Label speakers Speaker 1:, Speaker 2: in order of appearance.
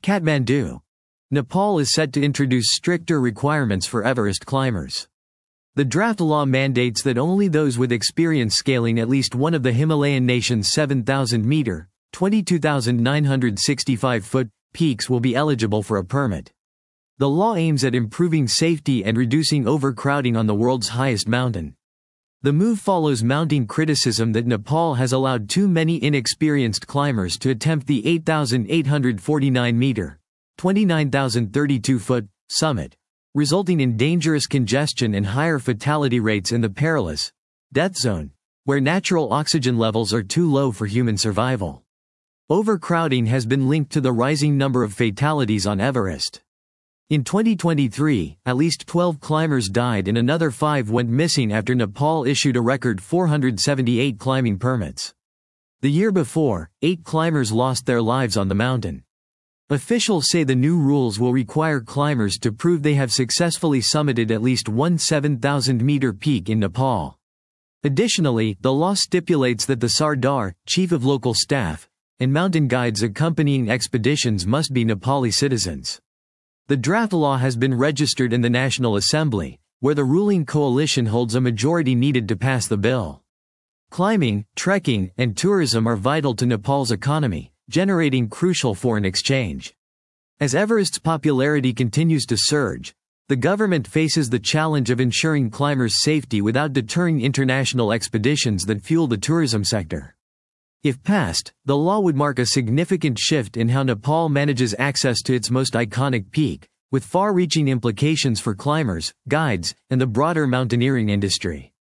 Speaker 1: Kathmandu. Nepal is set to introduce stricter requirements for Everest climbers. The draft law mandates that only those with experience scaling at least one of the Himalayan nation's 7,000-meter, 22,965-foot, peaks will be eligible for a permit. The law aims at improving safety and reducing overcrowding on the world's highest mountain. The move follows mounting criticism that Nepal has allowed too many inexperienced climbers to attempt the 8,849-meter, 29,032-foot, summit, resulting in dangerous congestion and higher fatality rates in the perilous death zone, where natural oxygen levels are too low for human survival. Overcrowding has been linked to the rising number of fatalities on Everest. In 2023, at least 12 climbers died and another 5 went missing after Nepal issued a record 478 climbing permits. The year before, 8 climbers lost their lives on the mountain. Officials say the new rules will require climbers to prove they have successfully summited at least one 7,000-meter peak in Nepal. Additionally, the law stipulates that the Sardar, chief of local staff, and mountain guides accompanying expeditions must be Nepali citizens. The draft law has been registered in the National Assembly, where the ruling coalition holds a majority needed to pass the bill. Climbing, trekking, and tourism are vital to Nepal's economy, generating crucial foreign exchange. As Everest's popularity continues to surge, the government faces the challenge of ensuring climbers' safety without deterring international expeditions that fuel the tourism sector. If passed, the law would mark a significant shift in how Nepal manages access to its most iconic peak, with far-reaching implications for climbers, guides, and the broader mountaineering industry.